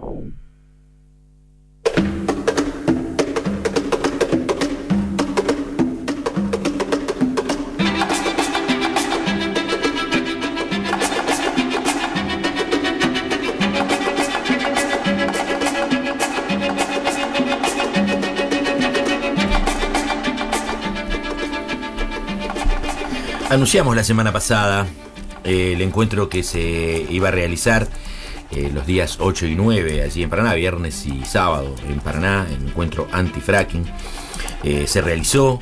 Anunciamos la semana pasada el encuentro que se iba a realizar los días 8 y 9 allí en Paraná, viernes y sábado en Paraná, el encuentro anti-fracking. Se realizó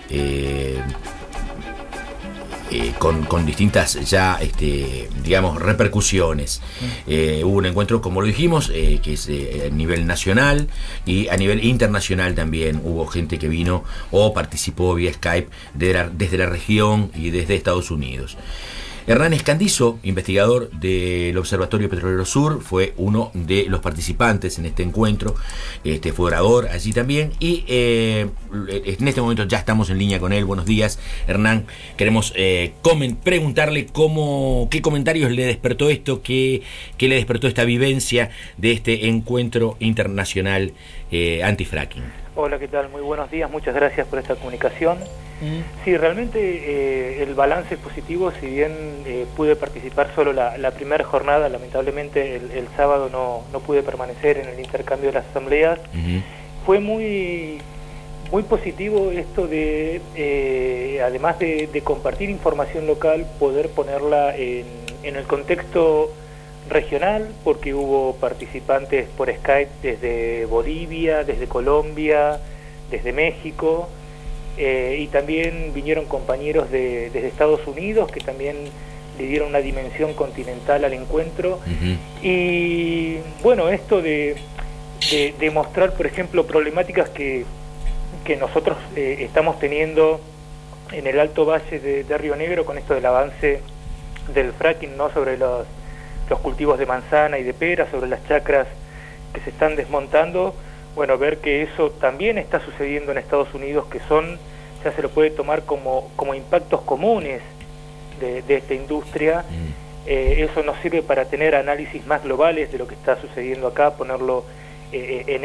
con distintas ya digamos repercusiones. Hubo un encuentro, como lo dijimos, que es a nivel nacional y a nivel internacional también. Hubo gente que vino o participó vía Skype desde la región y desde Estados Unidos. Hernán Escandizo, investigador del Observatorio Petrolero Sur, fue uno de los participantes en este encuentro, fue orador allí también, y en este momento ya estamos en línea con él. Buenos días, Hernán. Queremos preguntarle qué comentarios le despertó esto, qué le despertó esta vivencia de este encuentro internacional anti-fracking. Hola, ¿qué tal? Muy buenos días, muchas gracias por esta comunicación. Sí, realmente el balance es positivo, si bien pude participar solo la primera jornada, lamentablemente el sábado no pude permanecer en el intercambio de las asambleas. Fue muy positivo esto de, además de compartir información local, poder ponerla en el contexto regional, porque hubo participantes por Skype desde Bolivia, desde Colombia, desde México, y también vinieron compañeros desde Estados Unidos que también le dieron una dimensión continental al encuentro. Y bueno, esto de mostrar, por ejemplo, problemáticas que nosotros estamos teniendo en el Alto Valle de Río Negro con esto del avance del fracking, ¿no? Sobre los cultivos de manzana y de pera, sobre las chacras que se están desmontando. Bueno, ver que eso también está sucediendo en Estados Unidos, que ya se lo puede tomar como impactos comunes de esta industria. Eso nos sirve para tener análisis más globales de lo que está sucediendo acá, ponerlo en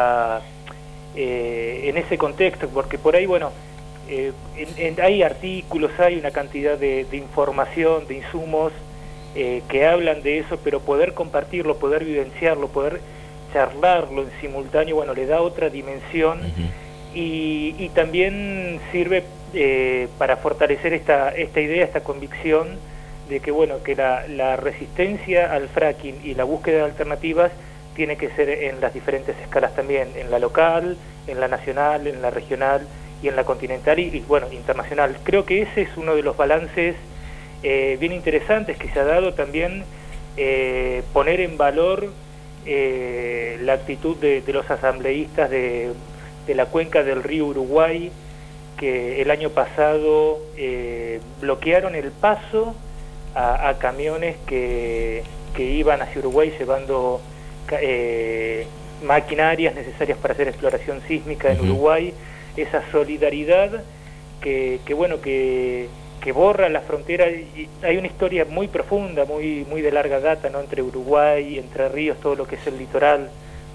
ese contexto, porque por ahí, bueno, hay artículos, hay una cantidad de información, de insumos que hablan de eso, pero poder compartirlo, poder vivenciarlo, poder charlarlo en simultáneo, bueno, le da otra dimensión. Y también sirve para fortalecer esta idea, esta convicción de que, bueno, que la resistencia al fracking y la búsqueda de alternativas tiene que ser en las diferentes escalas también, en la local, en la nacional, en la regional y en la continental y bueno, internacional. Creo que ese es uno de los balances bien interesantes que se ha dado también, poner en valor la actitud de los asambleístas de la cuenca del río Uruguay, que el año pasado bloquearon el paso a camiones que iban hacia Uruguay llevando maquinarias necesarias para hacer exploración sísmica en Uruguay. Esa solidaridad que borra la frontera. Y hay una historia muy profunda, muy de larga data, ¿no? Entre Uruguay, Entre Ríos, todo lo que es el litoral,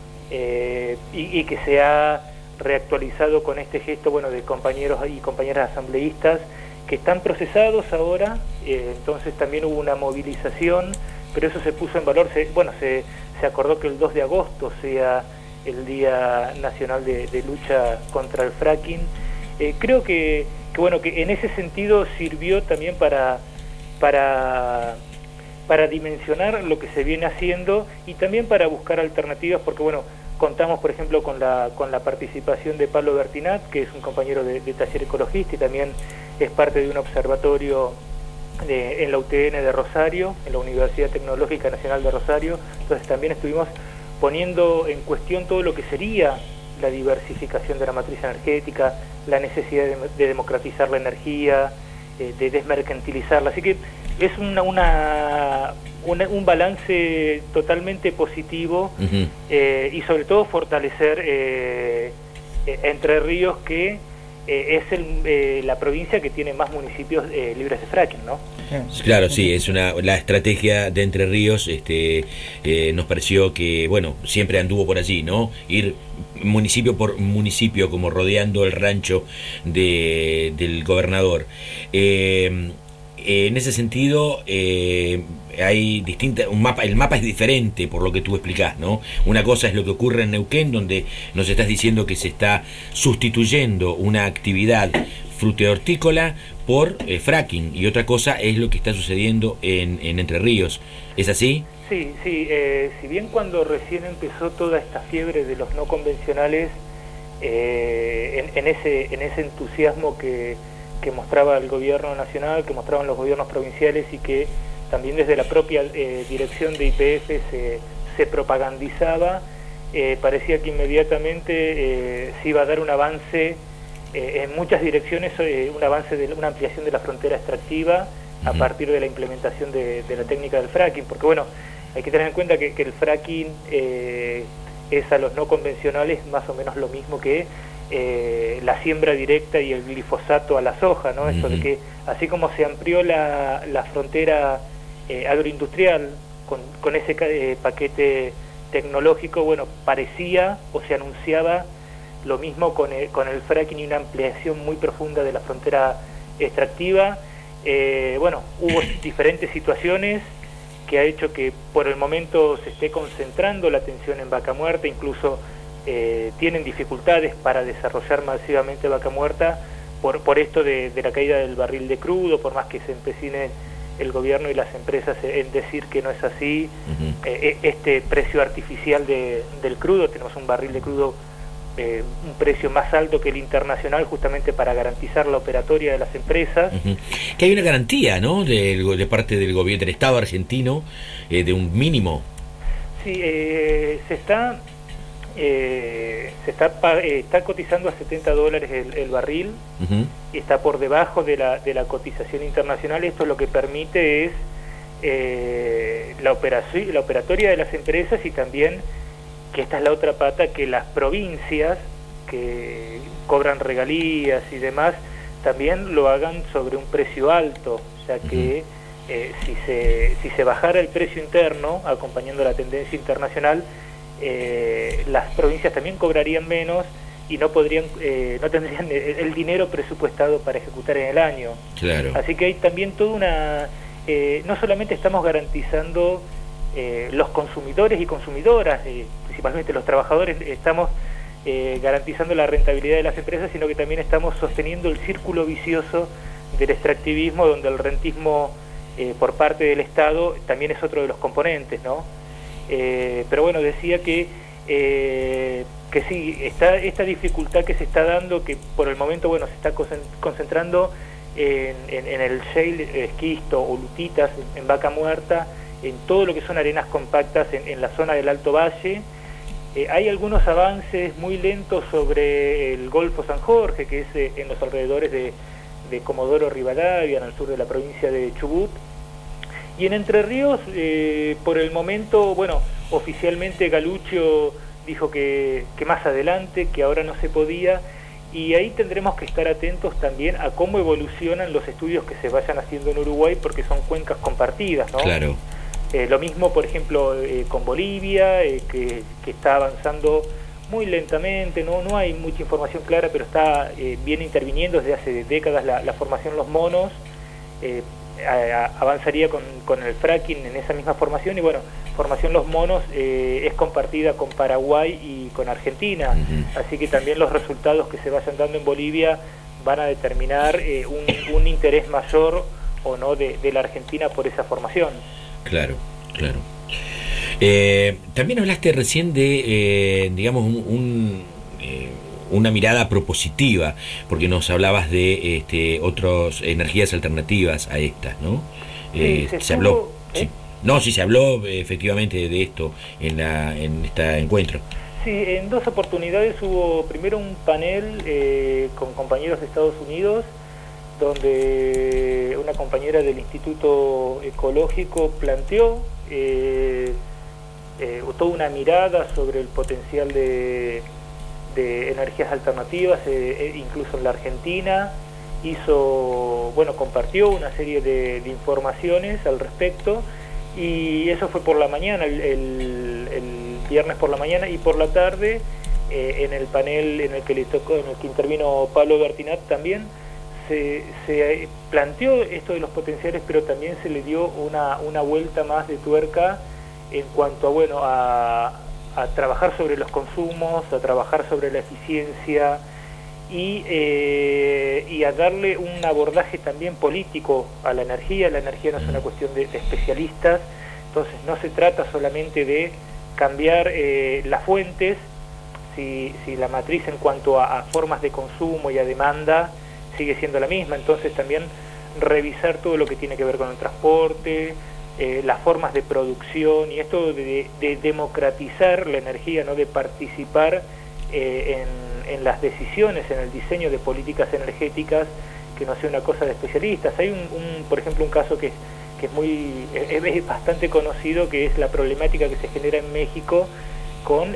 y que se ha reactualizado con este gesto, bueno, de compañeros y compañeras asambleístas que están procesados ahora. Entonces también hubo una movilización, pero eso se puso en valor. Se acordó que el 2 de agosto sea el Día Nacional de Lucha contra el Fracking. Creo que en ese sentido sirvió también para dimensionar lo que se viene haciendo y también para buscar alternativas, porque bueno, contamos por ejemplo con la participación de Pablo Bertinat, que es un compañero de taller ecologista y también es parte de un observatorio en la UTN de Rosario, en la Universidad Tecnológica Nacional de Rosario. Entonces también estuvimos poniendo en cuestión todo lo que sería la diversificación de la matriz energética, la necesidad de democratizar la energía, de desmercantilizarla. Así que es un balance totalmente positivo, y sobre todo fortalecer Entre Ríos, que la provincia que tiene más municipios libres de fracking, ¿no? Claro, sí, es la estrategia de Entre Ríos, nos pareció que, bueno, siempre anduvo por allí, ¿no? Ir municipio por municipio, como rodeando el rancho del gobernador. En ese sentido, hay el mapa es diferente por lo que tú explicás, ¿no? Una cosa es lo que ocurre en Neuquén, donde nos estás diciendo que se está sustituyendo una actividad frutihortícola por fracking, y otra cosa es lo que está sucediendo en Entre Ríos. ¿Es así? Sí, sí. Si bien cuando recién empezó toda esta fiebre de los no convencionales, en ese entusiasmo que mostraba el gobierno nacional, que mostraban los gobiernos provinciales y que también desde la propia dirección de YPF se propagandizaba, parecía que inmediatamente se iba a dar un avance en muchas direcciones, un avance de una ampliación de la frontera extractiva a partir de la implementación de la técnica del fracking, porque bueno, hay que tener en cuenta que el fracking es a los no convencionales más o menos lo mismo que la siembra directa y el glifosato a la soja, ¿no? Esto de que así como se amplió la frontera agroindustrial con ese paquete tecnológico, bueno, parecía o se anunciaba lo mismo con el fracking y una ampliación muy profunda de la frontera extractiva. Bueno, hubo diferentes situaciones que ha hecho que por el momento se esté concentrando la atención en Vaca Muerta, incluso tienen dificultades para desarrollar masivamente Vaca Muerta por esto de la caída del barril de crudo, por más que se empecinen el gobierno y las empresas en decir que no es así. Este precio artificial del crudo, tenemos un barril de crudo un precio más alto que el internacional, justamente para garantizar la operatoria de las empresas. Que hay una garantía, ¿no?, de parte del gobierno del Estado argentino, de un mínimo. Sí, está cotizando a $70 el barril, y está por debajo de la cotización internacional. Esto lo que permite es la operatoria de las empresas, y también, que esta es la otra pata, que las provincias que cobran regalías y demás también lo hagan sobre un precio alto, ya que si se bajara el precio interno acompañando la tendencia internacional, las provincias también cobrarían menos y no tendrían el dinero presupuestado para ejecutar en el año. Claro. Así que hay también toda una no solamente estamos garantizando los consumidores y consumidoras, principalmente los trabajadores, estamos garantizando la rentabilidad de las empresas, sino que también estamos sosteniendo el círculo vicioso del extractivismo, donde el rentismo por parte del Estado también es otro de los componentes, ¿no? Pero bueno, decía que sí, está esta dificultad que se está dando, que por el momento, bueno, se está concentrando en el shale, esquisto o lutitas en Vaca Muerta, en todo lo que son arenas compactas en la zona del Alto Valle. Hay algunos avances muy lentos sobre el Golfo San Jorge, que es en los alrededores de Comodoro Rivadavia, en el sur de la provincia de Chubut. Y en Entre Ríos, por el momento, bueno, oficialmente Galuccio dijo que más adelante, que ahora no se podía, y ahí tendremos que estar atentos también a cómo evolucionan los estudios que se vayan haciendo en Uruguay, porque son cuencas compartidas, ¿no? Claro. Lo mismo, por ejemplo, con Bolivia, que está avanzando muy lentamente, no hay mucha información clara, pero viene interviniendo desde hace décadas la formación Los Monos. Avanzaría con el fracking en esa misma formación, y bueno, formación Los Monos es compartida con Paraguay y con Argentina, así que también los resultados que se vayan dando en Bolivia van a determinar un interés mayor o no de la Argentina por esa formación. Claro, claro. También hablaste recién de, digamos, una mirada propositiva, porque nos hablabas de otras energías alternativas a estas, ¿no? Se habló, sí. No, sí se habló efectivamente de esto en este encuentro. Sí, en dos oportunidades hubo primero un panel con compañeros de Estados Unidos, donde una compañera del Instituto Ecológico planteó toda una mirada sobre el potencial de de energías alternativas, incluso en la Argentina. Compartió una serie de informaciones al respecto, y eso fue por la mañana, el viernes por la mañana, y por la tarde en el panel en el que intervino Pablo Bertinat también se planteó esto de los potenciales, pero también se le dio una vuelta más de tuerca en cuanto a trabajar sobre los consumos, a trabajar sobre la eficiencia y a darle un abordaje también político a la energía. La energía no es una cuestión de especialistas, entonces no se trata solamente de cambiar las fuentes, si la matriz en cuanto a formas de consumo y a demanda sigue siendo la misma, entonces también revisar todo lo que tiene que ver con el transporte, las formas de producción, y esto de democratizar la energía, no de participar en las decisiones, en el diseño de políticas energéticas, que no sea una cosa de especialistas. Hay por ejemplo, un caso que es bastante conocido, que es la problemática que se genera en México con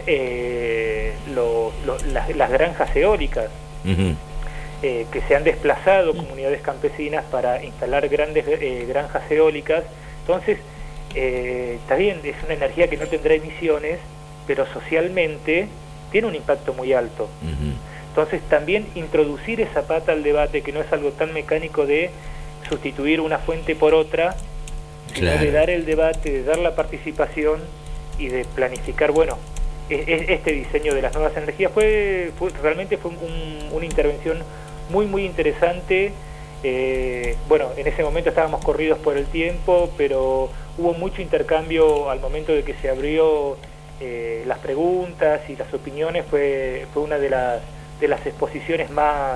las granjas eólicas. Uh-huh. Que se han desplazado comunidades campesinas para instalar grandes granjas eólicas. Entonces, está bien, es una energía que no tendrá emisiones, pero socialmente tiene un impacto muy alto. Uh-huh. Entonces, también introducir esa pata al debate, que no es algo tan mecánico de sustituir una fuente por otra, sino de dar el debate, de dar la participación y de planificar, este diseño de las nuevas energías. Realmente fue una intervención muy interesante. En ese momento estábamos corridos por el tiempo, pero hubo mucho intercambio al momento de que se abrió las preguntas y las opiniones. Fue una de las exposiciones más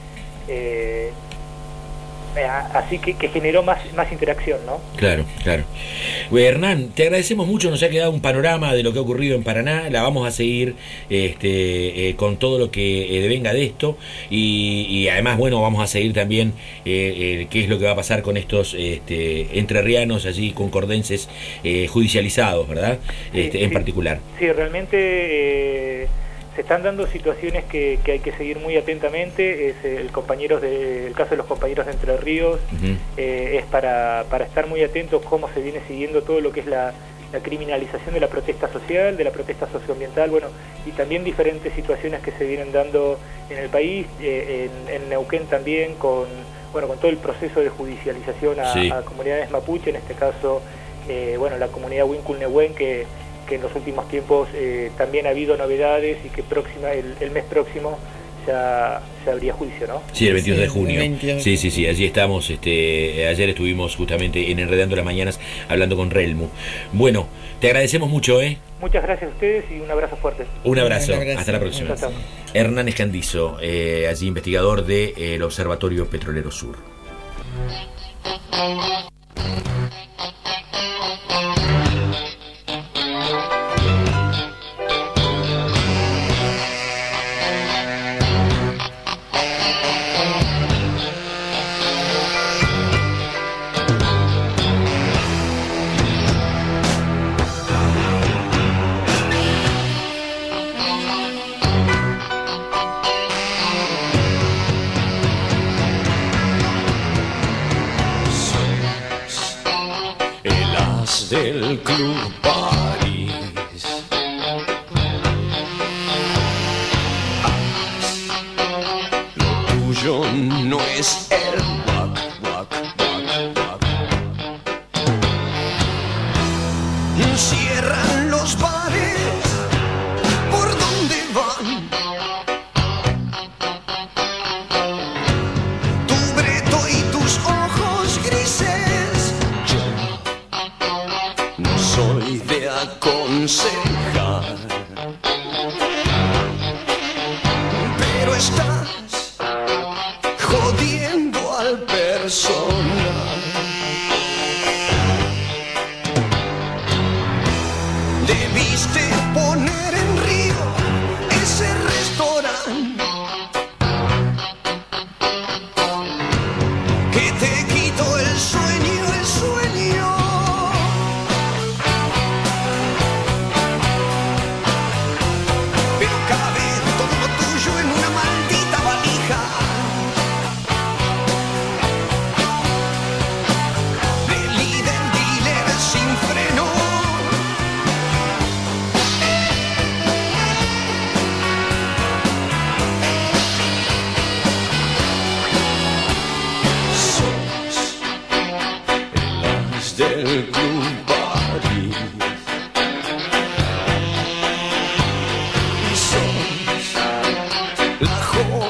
así que generó más interacción, ¿no? Claro. Hernán, te agradecemos mucho, nos ha quedado un panorama de lo que ha ocurrido en Paraná. La vamos a seguir con todo lo que devenga de esto, y además, vamos a seguir también qué es lo que va a pasar con estos entrerrianos allí, concordenses judicializados, ¿verdad? En particular. Sí, realmente se están dando situaciones que hay que seguir muy atentamente. Es el caso de los compañeros de Entre Ríos. Uh-huh. Es para estar muy atentos cómo se viene siguiendo todo lo que es la criminalización de la protesta social, de la protesta socioambiental, y también diferentes situaciones que se vienen dando en el país, en Neuquén también, con todo el proceso de judicialización a comunidades mapuche, en este caso, la comunidad Huincul-Nehuen, que en los últimos tiempos también ha habido novedades, y que el mes próximo ya habría juicio, ¿no? Sí, el 22 de junio. Sí, allí estamos. Ayer estuvimos justamente en Enredando las Mañanas hablando con Relmu. Bueno, te agradecemos mucho, Muchas gracias a ustedes y un abrazo fuerte. Un abrazo, hasta la próxima. Chao. Hernán Escandizo, allí investigador del Observatorio Petrolero Sur. Del Club París, lo tuyo no es el wack. Cierran los bares, ¿por dónde van? Tu breto y tus ojos grises. No soy de aconsejar, pero estás jodiendo al personal. Debiste poner en río ese restaurante que te quitó el sueño. Pero cada vez todo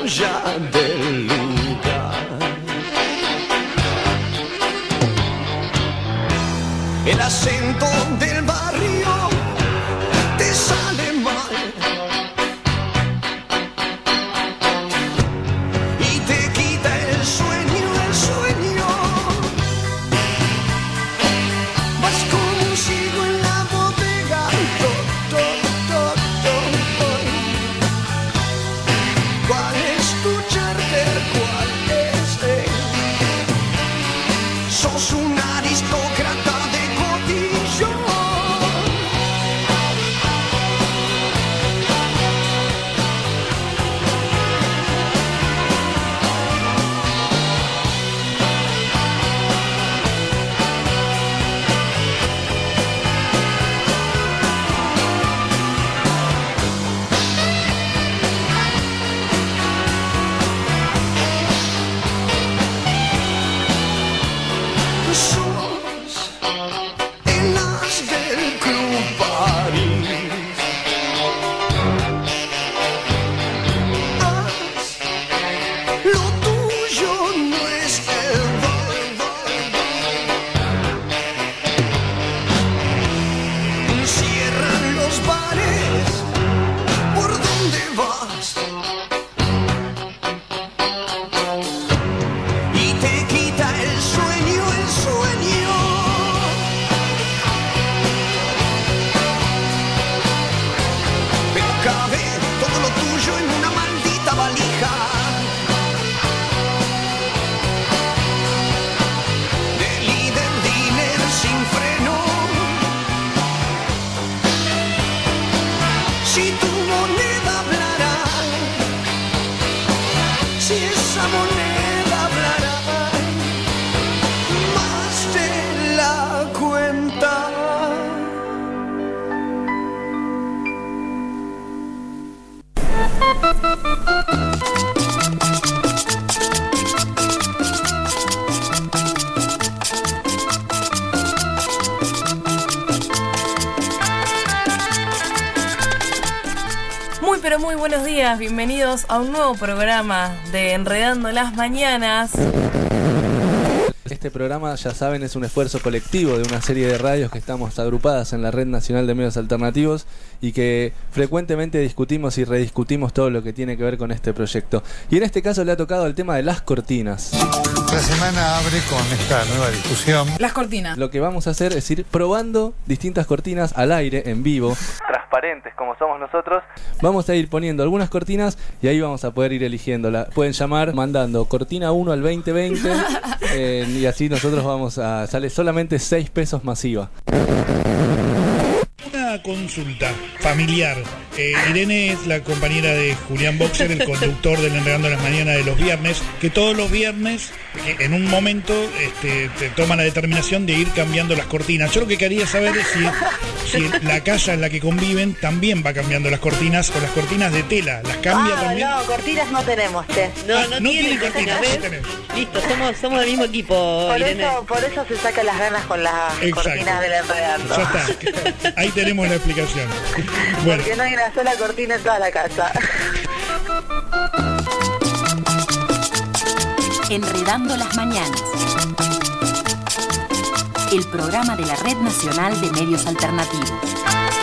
ya del lugar. El acento del barrio te sale mal y te quita el sueño, el sueño. Vas como un ciego en la bodega, ¿cuál es tu charter? ¿Cuál es él? Sos un aristócrata de cotillón. Sos el as del Club París. Haz lo tuyo, no es el cierran los bares, ¿por dónde vas? Y te quita el sueño, el sueño. Pero cabe todo lo tuyo en una maldita valija de líder, dealer sin freno. Si tu moneda hablará, si esa moneda hablará más de la cuenta. Muy pero muy buenos días, bienvenidos a un nuevo programa de Enredando las Mañanas. Este programa, ya saben, es un esfuerzo colectivo de una serie de radios que estamos agrupadas en la Red Nacional de Medios Alternativos y que frecuentemente discutimos y rediscutimos todo lo que tiene que ver con este proyecto. Y en este caso le ha tocado el tema de las cortinas. La semana abre con esta nueva discusión. Las cortinas. Lo que vamos a hacer es ir probando distintas cortinas al aire, en vivo. Transparentes como somos nosotros. Vamos a ir poniendo algunas cortinas y ahí vamos a poder ir eligiéndola. Pueden llamar mandando cortina 1 al 2020 y así nosotros vamos a... Sale solamente 6 pesos masiva. Una consulta familiar. Irene es la compañera de Julián Boxer, el conductor del Enredando las Mañanas de los viernes, que todos los viernes, en un momento, te toma la determinación de ir cambiando las cortinas. Yo lo que quería saber es si la casa en la que conviven también va cambiando las cortinas o las cortinas de tela. ¿Las cambia también? No, cortinas no tenemos, che. No tiene cortinas, no tenés. Listo, somos del mismo equipo, Irene. Por eso se saca las ganas con las cortinas del Enredando. Ya está. Ahí tenemos la explicación. Bueno. Porque no hay una sola cortina en toda la casa. Enredando las Mañanas. El programa de la Red Nacional de Medios Alternativos.